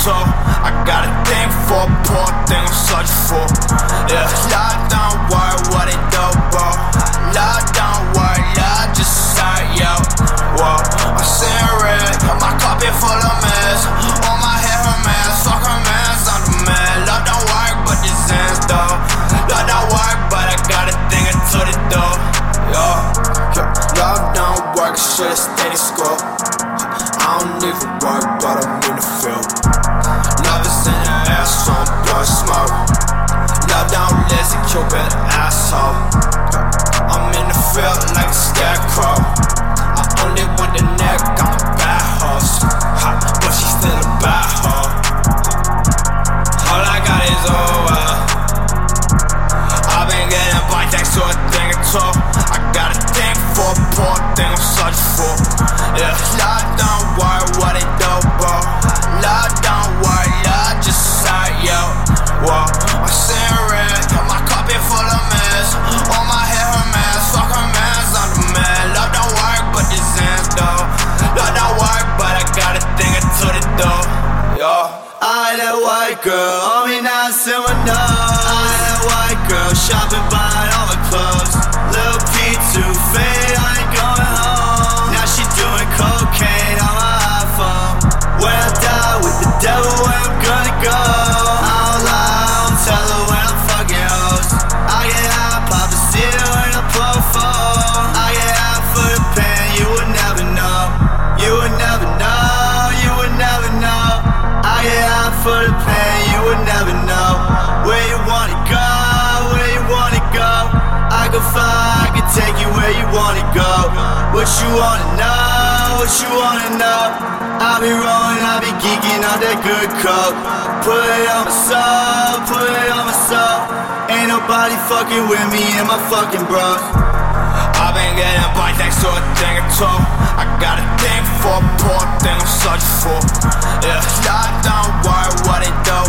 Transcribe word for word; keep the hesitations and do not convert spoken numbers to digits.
two. I got a thing for a poor thing I'm searching for. Yeah, Lord, don't worry what it do, bro. Lord, don't worry, Lord, just say yo. Whoa, I'm seeing red, my cup is full of mess. On my head, her man, fuck her mans, I'm the man. Lord, don't worry, but this ends though. Lord, don't worry, but I got a thing into the door. Yo, yo, Lord, don't work, shit is steady score. I don't even work, but I'm in the field. Love is in the air, so I'm blowing smoke. Love don't listen, you been an asshole. I'm in the field like a scarecrow. I only want the neck, I'm a bad horse. Ha, but she's still a bad hoe. All I got is over. I've been getting by thanks to a thing or two. I got a thing for a poor thing I'm searching for. Yeah, Lord, don't worry what it do, bro. Lord, don't worry, Lord, just say yo. Whoa, I'm seeing red, my cup is full of mess. On my head, her man, fuck her mans, I'm the man. Lord, don't worry, but this ends though. Lord, don't worry, but I got a thing into the door. Yo, I that white girl, on me now, say my no. I that white girl, shopping by all the clubs. Lil' P too fade, I ain't going home. Now she doing cocaine on my iPhone. When I die with the devil, where I'm gonna go? I don't lie, I don't tell her when I'm fucking hoes. I get high, pop a seal when I pull phone. I get high for the pain, you would never know. You would never know, you would never know. I get high for the pain, you would never know. Where you wanna go, where you wanna go. I can fly, I can take you where you wanna go. What you wanna know, what you wanna know. I be rolling, I be geeking on that good coke. Put it on my soul, put it on my soul. Ain't nobody fucking with me and my fucking bros. I've been getting by thanks to a thing or two. I got a thing for a poor thing I'm searching for. Yeah, Lord, don't worry what it do,